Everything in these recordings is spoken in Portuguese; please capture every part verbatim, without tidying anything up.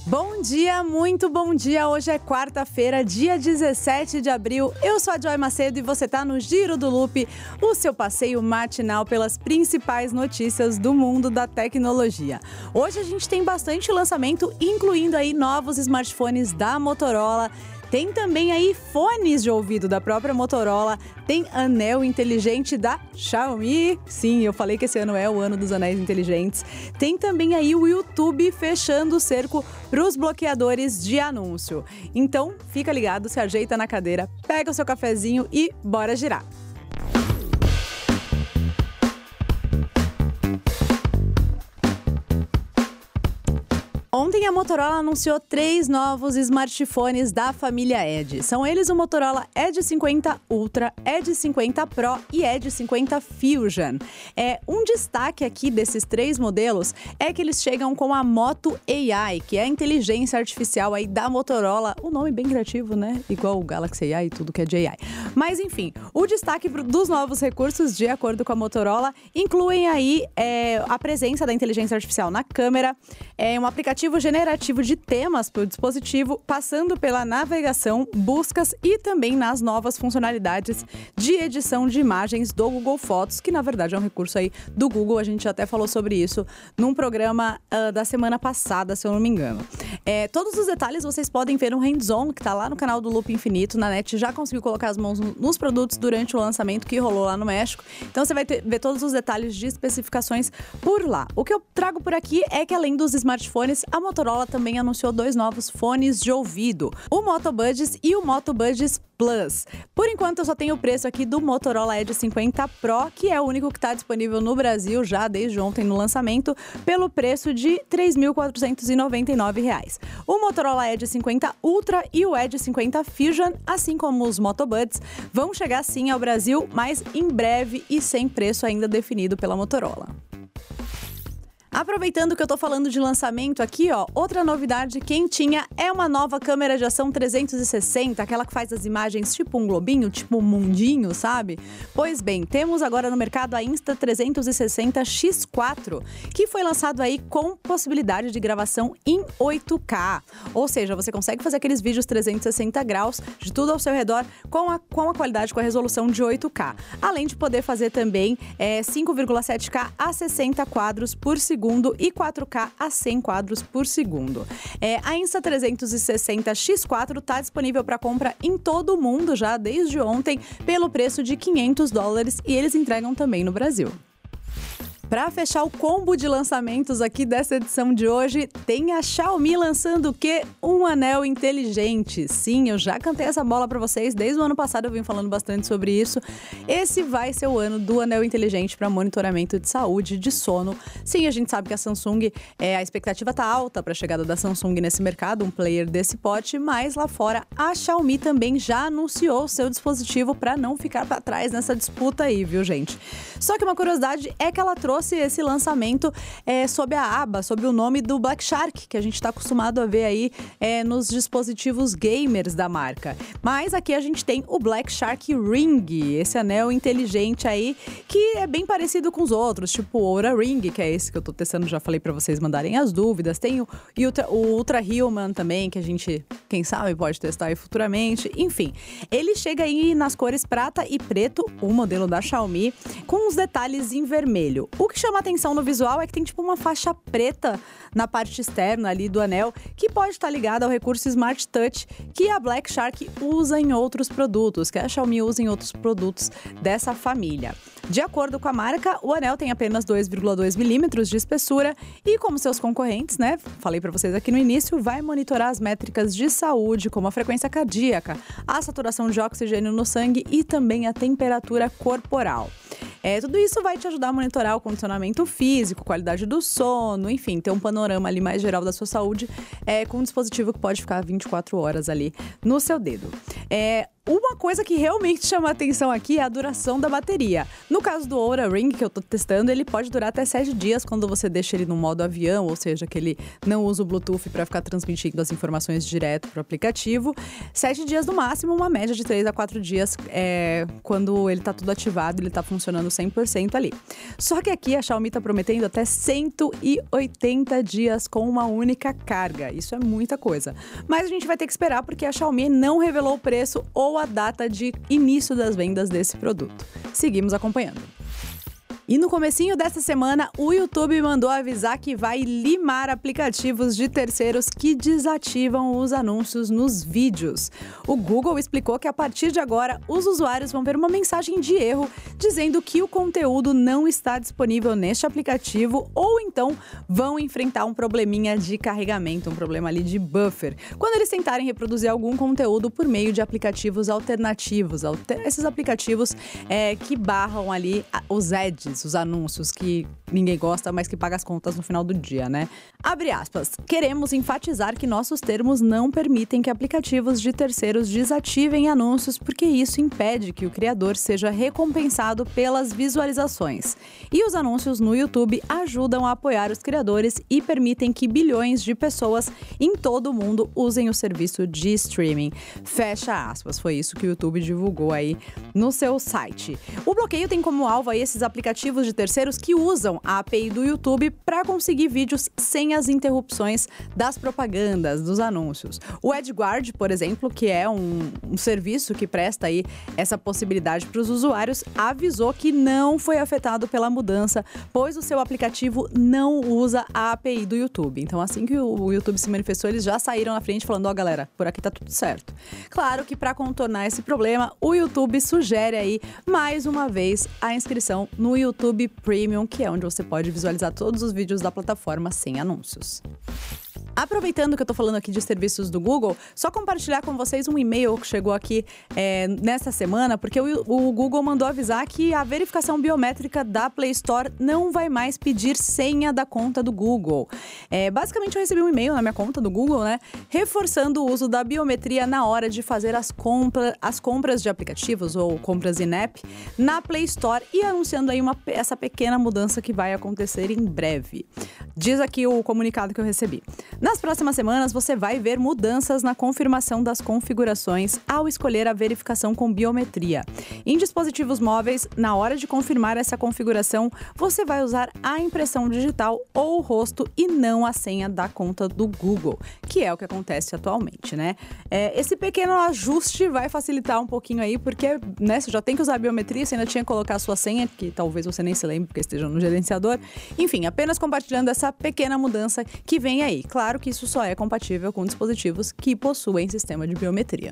Bom dia, muito bom dia. Hoje é quarta-feira, dia dezessete de abril. Eu sou a Joy Macedo e você tá no Giro do Loop, o seu passeio matinal pelas principais notícias do mundo da tecnologia. Hoje a gente tem bastante lançamento, incluindo aí novos smartphones da Motorola. Tem também aí fones de ouvido da própria Motorola, tem anel inteligente da Xiaomi. Sim, eu falei que esse ano é o ano dos anéis inteligentes. Tem também aí o YouTube fechando o cerco para os bloqueadores de anúncio. Então, fica ligado, se ajeita na cadeira, pega o seu cafezinho e bora girar. Ontem a Motorola anunciou três novos smartphones da família Edge. São eles o Motorola Edge cinquenta Ultra, Edge cinquenta Pro e Edge cinquenta Fusion. É, um destaque aqui desses três modelos é que eles chegam com a Moto A I, que é a inteligência artificial aí da Motorola. O nome bem criativo, né? Igual o Galaxy A I e tudo que é de A I. Mas enfim, o destaque dos novos recursos, de acordo com a Motorola, incluem aí é, a presença da inteligência artificial na câmera, é um aplicativo generativo de temas para o dispositivo, passando pela navegação, buscas e também nas novas funcionalidades de edição de imagens do Google Fotos, que na verdade é um recurso aí do Google. A gente até falou sobre isso num programa uh, da semana passada, se eu não me engano. É, todos os detalhes vocês podem ver no hands-on, que está lá no canal do Loop Infinito. Na net já conseguiu colocar as mãos nos produtos durante o lançamento que rolou lá no México. Então você vai ter, ver todos os detalhes de especificações por lá. O que eu trago por aqui é que, além dos smartphones, a Motorola também anunciou dois novos fones de ouvido, o Moto Buds e o Moto Buds Plus. Por enquanto eu só tenho o preço aqui do Motorola Edge cinquenta Pro, que é o único que está disponível no Brasil já desde ontem no lançamento, pelo preço de três mil quatrocentos e noventa e nove reais. O Motorola Edge cinquenta Ultra e o Edge cinquenta Fusion, assim como os Moto Buds, vão chegar sim ao Brasil, mas em breve e sem preço ainda definido pela Motorola. Aproveitando que eu tô falando de lançamento aqui, ó, outra novidade quentinha é uma nova câmera de ação trezentos e sessenta, aquela que faz as imagens tipo um globinho, tipo um mundinho, sabe? Pois bem, temos agora no mercado a Insta trezentos e sessenta X quatro, que foi lançado aí com possibilidade de gravação em oito K. Ou seja, você consegue fazer aqueles vídeos trezentos e sessenta graus de tudo ao seu redor com a, com a qualidade, com a resolução de oito K. Além de poder fazer também é, cinco vírgula sete K a sessenta quadros por segundo e quatro K a cem quadros por segundo. É, a Insta trezentos e sessenta X quatro está disponível para compra em todo o mundo já desde ontem pelo preço de quinhentos dólares e eles entregam também no Brasil. Para fechar o combo de lançamentos aqui dessa edição de hoje, tem a Xiaomi lançando o quê? Um anel inteligente. Sim, eu já cantei essa bola para vocês, desde o ano passado eu vim falando bastante sobre isso. Esse vai ser o ano do anel inteligente para monitoramento de saúde, de sono. Sim, a gente sabe que a Samsung, é, a expectativa tá alta para a chegada da Samsung nesse mercado, um player desse pote, mas lá fora a Xiaomi também já anunciou o seu dispositivo para não ficar para trás nessa disputa aí, viu, gente? Só que uma curiosidade é que ela trouxe esse lançamento é, sob a aba, sob o nome do Black Shark, que a gente está acostumado a ver aí é, nos dispositivos gamers da marca. Mas aqui a gente tem o Black Shark Ring, esse anel inteligente aí, que é bem parecido com os outros, tipo o Oura Ring, que é esse que eu tô testando, já falei para vocês mandarem as dúvidas. Tem o, Ultra, o Ultra Human também, que a gente, quem sabe, pode testar aí futuramente. Enfim, ele chega aí nas cores prata e preto, o modelo da Xiaomi, com os detalhes em vermelho. O que chama atenção no visual é que tem tipo uma faixa preta na parte externa ali do anel, que pode estar ligada ao recurso Smart Touch que a Black Shark usa em outros produtos, que a Xiaomi usa em outros produtos dessa família. De acordo com a marca, o anel tem apenas dois vírgula dois milímetros de espessura e, como seus concorrentes, né, falei para vocês aqui no início, vai monitorar as métricas de saúde, como a frequência cardíaca, a saturação de oxigênio no sangue e também a temperatura corporal. É, tudo isso vai te ajudar a monitorar o condicionamento físico, qualidade do sono, enfim, ter um panorama ali mais geral da sua saúde é, com um dispositivo que pode ficar vinte e quatro horas ali no seu dedo. É, uma coisa que realmente chama a atenção aqui é a duração da bateria. No caso do Oura Ring, que eu tô testando, ele pode durar até sete dias quando você deixa ele no modo avião, ou seja, que ele não usa o Bluetooth para ficar transmitindo as informações direto pro aplicativo. Sete dias no máximo, uma média de três a quatro dias é, quando ele tá tudo ativado, ele tá funcionando cem por cento ali. Só que aqui a Xiaomi tá prometendo até cento e oitenta dias com uma única carga. Isso é muita coisa. Mas a gente vai ter que esperar porque a Xiaomi não revelou o preço ou a data de início das vendas desse produto. Seguimos acompanhando. E no comecinho dessa semana, o YouTube mandou avisar que vai limar aplicativos de terceiros que desativam os anúncios nos vídeos. O Google explicou que a partir de agora, os usuários vão ver uma mensagem de erro dizendo que o conteúdo não está disponível neste aplicativo ou então vão enfrentar um probleminha de carregamento, um problema ali de buffer, quando eles tentarem reproduzir algum conteúdo por meio de aplicativos alternativos. Esses aplicativos é, que barram ali os ads, os anúncios que ninguém gosta, mas que paga as contas no final do dia, né? Abre aspas. Queremos enfatizar que nossos termos não permitem que aplicativos de terceiros desativem anúncios, porque isso impede que o criador seja recompensado pelas visualizações. E os anúncios no YouTube ajudam a apoiar os criadores e permitem que bilhões de pessoas em todo o mundo usem o serviço de streaming. Fecha aspas. Foi isso que o YouTube divulgou aí no seu site. O bloqueio tem como alvo aí esses aplicativos de terceiros que usam a A P I do YouTube para conseguir vídeos sem as interrupções das propagandas, dos anúncios. O AdGuard, por exemplo, que é um, um serviço que presta aí essa possibilidade para os usuários, avisou que não foi afetado pela mudança, pois o seu aplicativo não usa a A P I do YouTube. Então, assim que o YouTube se manifestou, eles já saíram na frente falando, ó, oh, galera, por aqui tá tudo certo. Claro que para contornar esse problema, o YouTube sugere aí, mais uma vez, a inscrição no YouTube YouTube Premium, que é onde você pode visualizar todos os vídeos da plataforma sem anúncios. Aproveitando que eu tô falando aqui de serviços do Google, só compartilhar com vocês um e-mail que chegou aqui é, nessa semana, porque o, o Google mandou avisar que a verificação biométrica da Play Store não vai mais pedir senha da conta do Google. É, basicamente, eu recebi um e-mail na minha conta do Google, né, reforçando o uso da biometria na hora de fazer as, compra, as compras de aplicativos ou compras in-app na Play Store e anunciando aí uma, essa pequena mudança que vai acontecer em breve. Diz aqui o comunicado que eu recebi. Nas próximas semanas, você vai ver mudanças na confirmação das configurações ao escolher a verificação com biometria. Em dispositivos móveis, na hora de confirmar essa configuração, você vai usar a impressão digital ou o rosto e não a senha da conta do Google, que é o que acontece atualmente, né? É, esse pequeno ajuste vai facilitar um pouquinho aí, porque, né, você já tem que usar a biometria, você ainda tinha que colocar a sua senha, que talvez você nem se lembre porque esteja no gerenciador. Enfim, apenas compartilhando essa pequena mudança que vem aí. Claro que isso só é compatível com dispositivos que possuem sistema de biometria.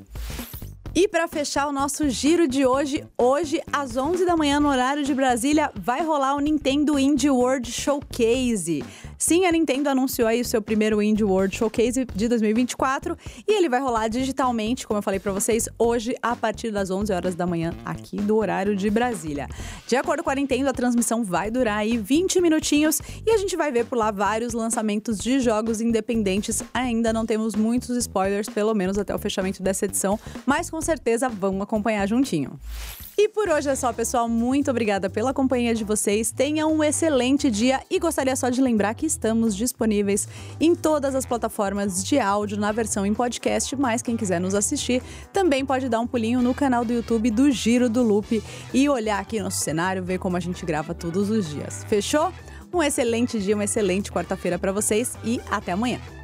E para fechar o nosso giro de hoje, hoje às onze da manhã no horário de Brasília, vai rolar o Nintendo Indie World Showcase. Sim, a Nintendo anunciou aí o seu primeiro Indie World Showcase de dois mil e vinte e quatro e ele vai rolar digitalmente, como eu falei para vocês, hoje a partir das onze horas da manhã aqui do horário de Brasília. De acordo com a Nintendo, a transmissão vai durar aí vinte minutinhos e a gente vai ver por lá vários lançamentos de jogos independentes. Ainda não temos muitos spoilers, pelo menos até o fechamento dessa edição, mas com certeza vão acompanhar juntinho. E por hoje é só, pessoal. Muito obrigada pela companhia de vocês. Tenham um excelente dia e gostaria só de lembrar que estamos disponíveis em todas as plataformas de áudio na versão em podcast, mas quem quiser nos assistir também pode dar um pulinho no canal do YouTube do Giro do Loop e olhar aqui nosso cenário, ver como a gente grava todos os dias. Fechou? Um excelente dia, uma excelente quarta-feira para vocês e até amanhã.